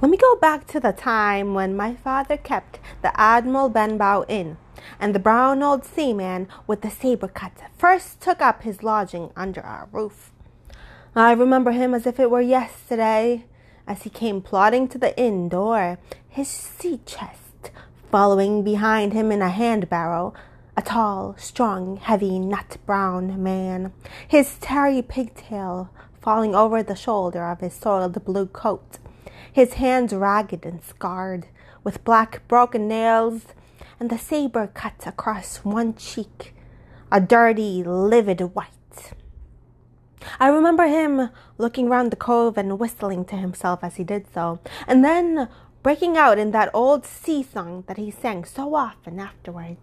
Let me go back to the time when my father kept the Admiral Benbow Inn, and the brown old seaman with the saber cut first took up his lodging under our roof. I remember him as if it were yesterday, as he came plodding to the inn door, his sea-chest following behind him in a hand-barrow, a tall, strong, heavy, nut-brown man, his tarry pigtail falling over the shoulder of his soiled blue coat, his hands ragged and scarred, with black broken nails, and the saber cut across one cheek, a dirty, livid white. I remember him looking round the cove and whistling to himself as he did so, and then breaking out in that old sea song that he sang so often afterwards.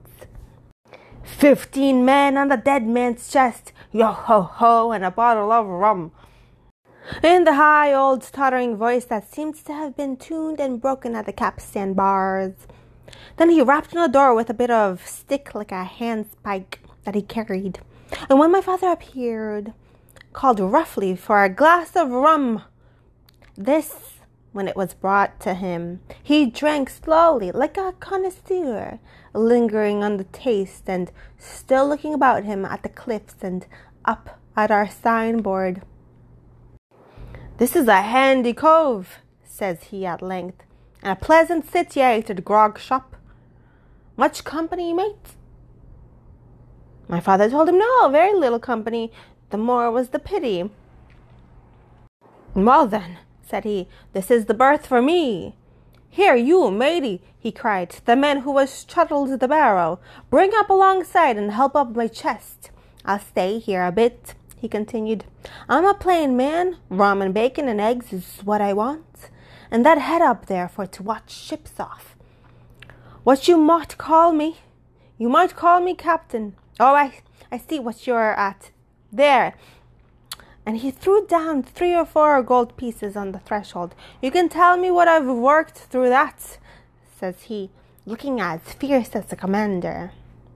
15 men on the dead man's chest, yo-ho-ho, and a bottle of rum, in the high old tottering voice that seems to have been tuned and broken at the capstan bars. Then he rapped on the door with a bit of stick like a handspike that he carried, and when my father appeared, called roughly for a glass of rum. This, when it was brought to him, he drank slowly like a connoisseur, lingering on the taste and still looking about him at the cliffs and up at our signboard. "This is a handy cove," says he at length, "and a pleasant situated grog shop. Much company, mate?" My father told him no, very little company, the more was the pity. "Well then," said he, "this is the berth for me. Here, you, matey," he cried to the man who was shuttled the barrow, "bring up alongside and help up my chest. I'll stay here a bit," he continued. "I'm a plain man. Rum and bacon and eggs is what I want, and that head up there for to watch ships off. What you might call me? You might call me captain. Oh, I see what you're at. There." And he threw down 3 or 4 gold pieces on the threshold. "You can tell me what I've worked through that," says he, looking as fierce as a commander.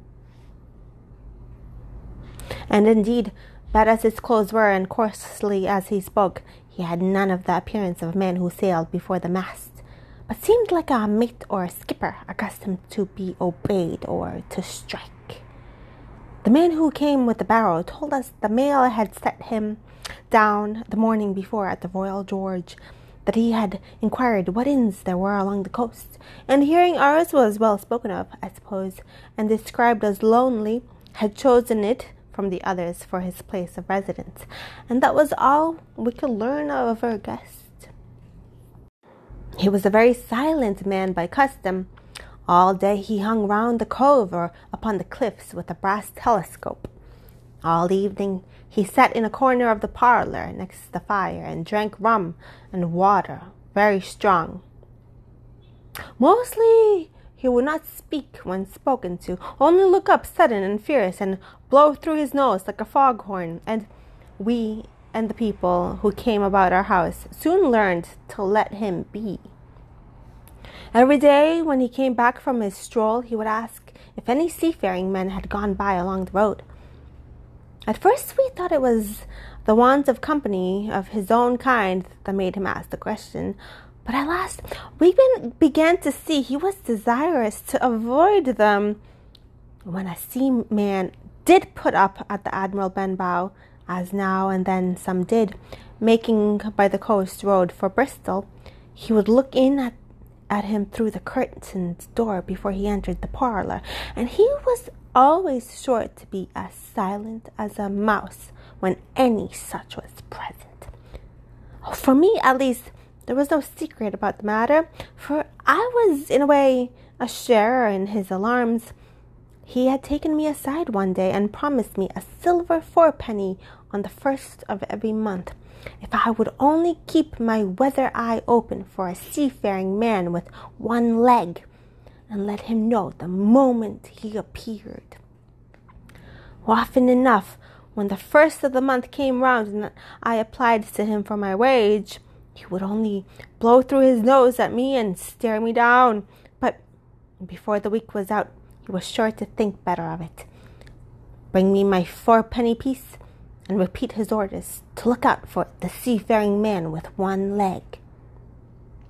And indeed, bad as his clothes were and coarsely as he spoke, he had none of the appearance of a man who sailed before the mast, but seemed like a mate or a skipper accustomed to be obeyed or to strike. The man who came with the barrow told us the mail had set him down the morning before at the Royal George, that he had inquired what inns there were along the coast, and hearing ours was well spoken of, I suppose, and described as lonely, had chosen it from the others for his place of residence, and that was all we could learn of our guest. He was a very silent man by custom. All day he hung round the cove or upon the cliffs with a brass telescope. All evening he sat in a corner of the parlour next the fire and drank rum and water, very strong. Mostly he would not speak when spoken to, only look up sudden and fierce and blow through his nose like a foghorn, and we and the people who came about our house soon learned to let him be. Every day when he came back from his stroll, he would ask if any seafaring men had gone by along the road. At first we thought it was the want of company of his own kind that made him ask the question, but at last we began to see he was desirous to avoid them. When a seaman did put up at the Admiral Benbow, as now and then some did, making by the coast road for Bristol, he would look in at him through the curtained door before he entered the parlour, and he was always sure to be as silent as a mouse when any such was present. For me, at least, there was no secret about the matter, for I was, in a way, a sharer in his alarms. He had taken me aside one day and promised me a silver 4-penny on the 1st of every month, if I would only keep my weather eye open for a seafaring man with one leg, and let him know the moment he appeared. Often enough, when the 1st of the month came round and I applied to him for my wage, he would only blow through his nose at me and stare me down, but before the week was out, he was sure to think better of it, bring me my 4-penny piece, and repeat his orders to look out for the seafaring man with one leg.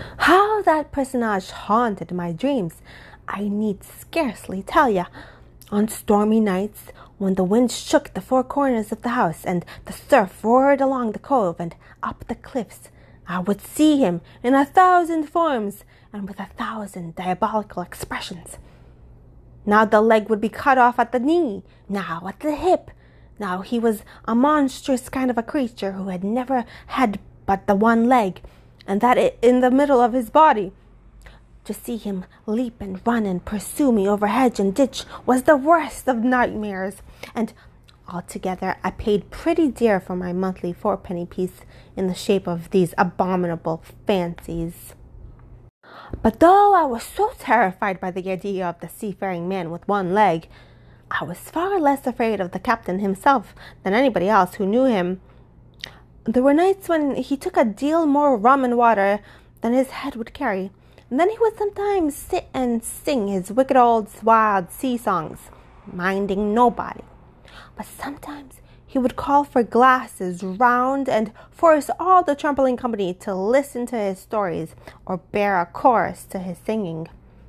How that personage haunted my dreams, I need scarcely tell you. On stormy nights, when the wind shook the four corners of the house and the surf roared along the cove and up the cliffs, I would see him in 1,000 forms and with 1,000 diabolical expressions. Now the leg would be cut off at the knee, now at the hip. Now he was a monstrous kind of a creature who had never had but the one leg, and that in the middle of his body. To see him leap and run and pursue me over hedge and ditch was the worst of nightmares, and altogether I paid pretty dear for my monthly fourpenny piece in the shape of these abominable fancies. But though I was so terrified by the idea of the seafaring man with one leg, I was far less afraid of the captain himself than anybody else who knew him. There were nights when he took a deal more rum and water than his head would carry, and then he would sometimes sit and sing his wicked old wild sea songs, minding nobody. But sometimes he would call for glasses round and force all the trembling company to listen to his stories or bear a chorus to his singing.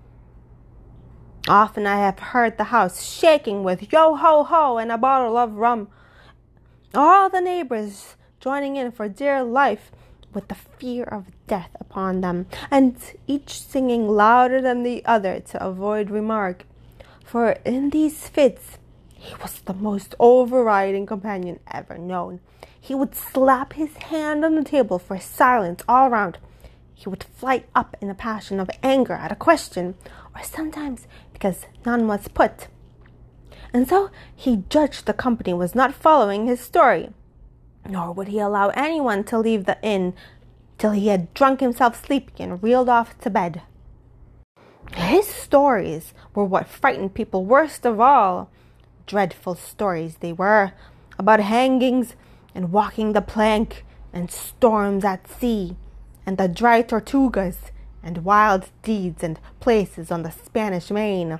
Often I have heard the house shaking with yo-ho-ho and a bottle of rum, all the neighbors joining in for dear life with the fear of death upon them, and each singing louder than the other to avoid remark. For in these fits he was the most overriding companion ever known. He would slap his hand on the table for silence all round. He would fly up in a passion of anger at a question, or sometimes because none was put. And so he judged the company was not following his story, nor would he allow anyone to leave the inn till he had drunk himself sleepy and reeled off to bed. His stories were what frightened people worst of all. Dreadful stories they were, about hangings and walking the plank and storms at sea and the dry tortugas and wild deeds and places on the Spanish Main.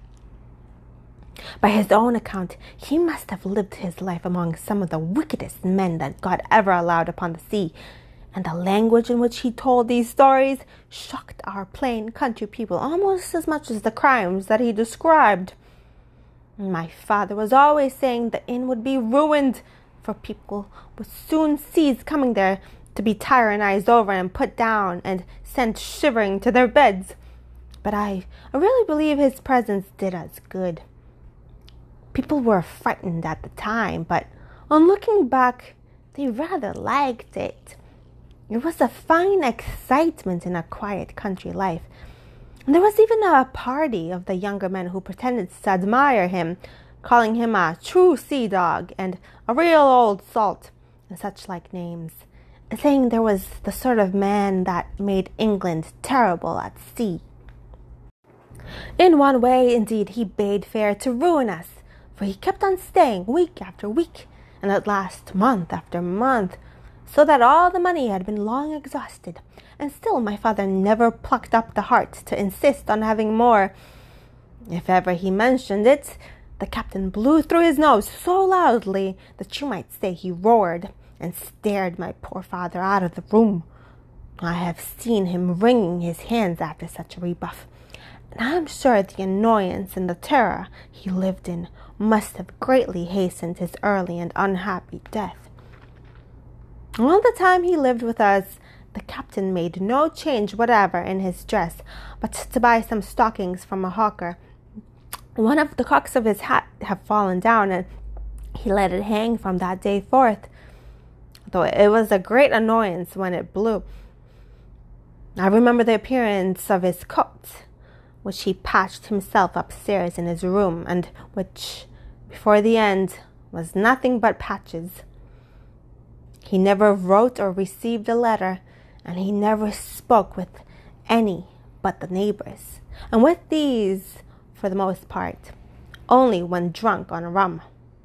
By his own account, he must have lived his life among some of the wickedest men that God ever allowed upon the sea, and the language in which he told these stories shocked our plain country people almost as much as the crimes that he described. My father was always saying the inn would be ruined, for people would soon cease coming there to be tyrannized over and put down and sent shivering to their beds. But I really believe his presence did us good. People were frightened at the time, but on looking back, they rather liked it. It was a fine excitement in a quiet country life. And there was even a party of the younger men who pretended to admire him, calling him a true sea dog and a real old salt, and such like names, saying there was the sort of man that made England terrible at sea. In one way, indeed, he bade fair to ruin us, for he kept on staying week after week, and at last month after month, so that all the money had been long exhausted, and still my father never plucked up the heart to insist on having more. If ever he mentioned it, the captain blew through his nose so loudly that you might say he roared, and stared my poor father out of the room. I have seen him wringing his hands after such a rebuff, and I am sure the annoyance and the terror he lived in must have greatly hastened his early and unhappy death. All the time he lived with us, the captain made no change whatever in his dress, but to buy some stockings from a hawker. One of the cocks of his hat had fallen down, and he let it hang from that day forth, though it was a great annoyance when it blew. I remember the appearance of his coat, which he patched himself upstairs in his room, and which, before the end, was nothing but patches. He never wrote or received a letter, and he never spoke with any but the neighbors, and with these, for the most part, only when drunk on rum.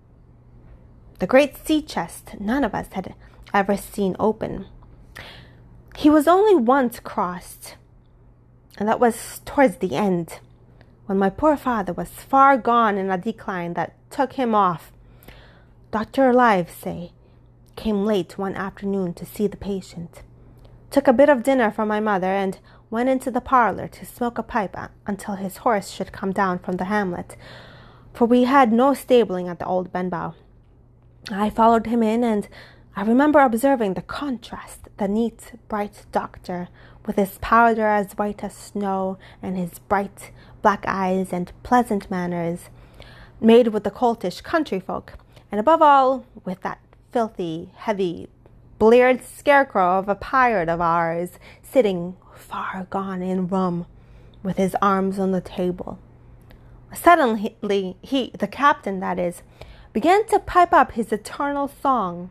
The great sea chest none of us had ever seen open. He was only once crossed, and that was towards the end, when my poor father was far gone in a decline that took him off. Dr. Livesey came late one afternoon to see the patient. took a bit of dinner from my mother, and went into the parlour to smoke a pipe until his horse should come down from the hamlet, for we had no stabling at the old Benbow. I followed him in, and I remember observing the contrast, the neat, bright doctor, with his powder as white as snow, and his bright black eyes and pleasant manners, made with the coltish country folk, and above all, with that filthy, heavy, bleared scarecrow of a pirate of ours, sitting far gone in rum, with his arms on the table. Suddenly he, the captain that is, began to pipe up his eternal song.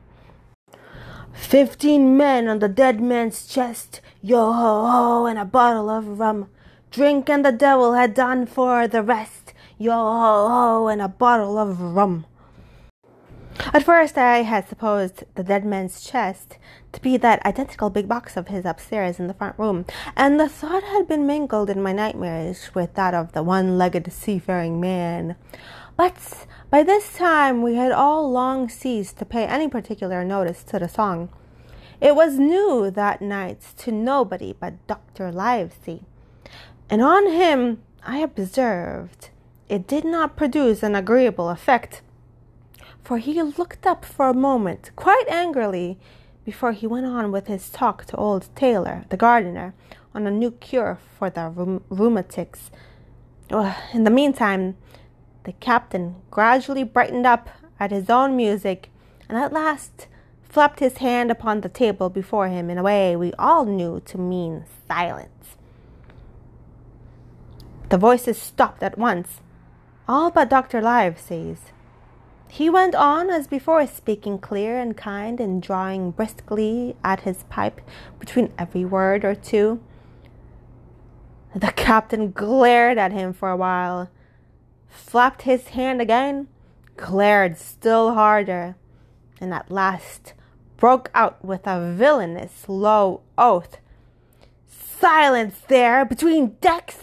15 men on the dead man's chest, yo-ho-ho, and a bottle of rum. Drink and the devil had done for the rest, yo-ho-ho, and a bottle of rum. At first I had supposed the dead man's chest to be that identical big box of his upstairs in the front room, and the thought had been mingled in my nightmares with that of the one-legged seafaring man. But by this time we had all long ceased to pay any particular notice to the song. It was new that night to nobody but Dr. Livesey, and on him, I observed, it did not produce an agreeable effect, for he looked up for a moment, quite angrily, before he went on with his talk to old Taylor, the gardener, on a new cure for the rheumatics. In the meantime, the captain gradually brightened up at his own music, and at last flapped his hand upon the table before him in a way we all knew to mean silence. The voices stopped at once, all but Dr. Livesey's. He went on as before, speaking clear and kind, and drawing briskly at his pipe between every word or two. The captain glared at him for a while, flapped his hand again, glared still harder, and at last broke out with a villainous low oath. "Silence there, between decks!"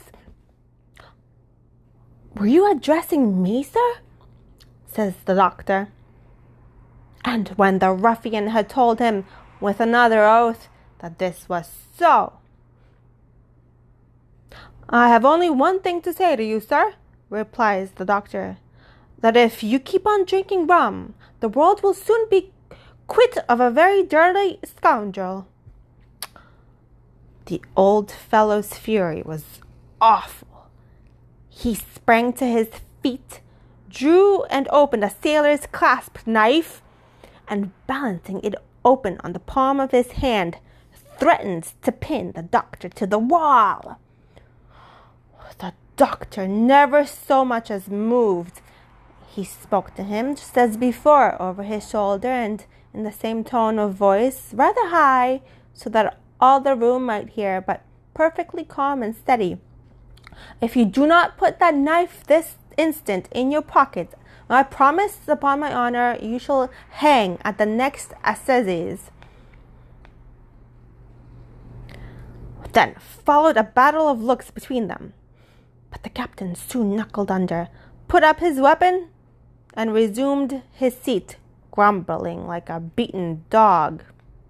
"Were you addressing me, sir?" says the doctor. And when the ruffian had told him, with another oath, that this was so, "I have only one thing to say to you, sir," replies the doctor, "that if you keep on drinking rum, the world will soon be quit of a very dirty scoundrel." The old fellow's fury was awful. He sprang to his feet, drew and opened a sailor's clasp knife, and balancing it open on the palm of his hand, threatened to pin the doctor to the wall. The doctor never so much as moved. He spoke to him just as before, over his shoulder, and in the same tone of voice, rather high, so that all the room might hear, but perfectly calm and steady. "If you do not put that knife this instant in your pocket, I promise upon my honor you shall hang at the next assizes." Then followed a battle of looks between them, but the captain soon knuckled under, put up his weapon, and resumed his seat, grumbling like a beaten dog.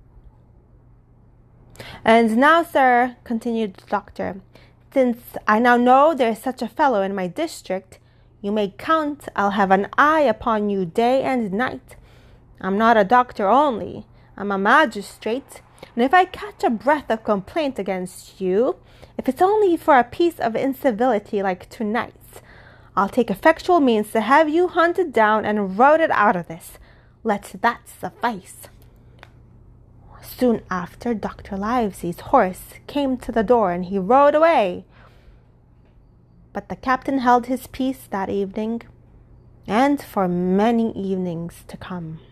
"And now, sir," continued the doctor, "since I now know there is such a fellow in my district, you may count I'll have an eye upon you day and night. I'm not a doctor only, I'm a magistrate, and if I catch a breath of complaint against you, if it's only for a piece of incivility like tonight's, I'll take effectual means to have you hunted down and routed out of this. Let that suffice." Soon after, Dr. Livesey's horse came to the door, and he rode away. But the captain held his peace that evening, and for many evenings to come.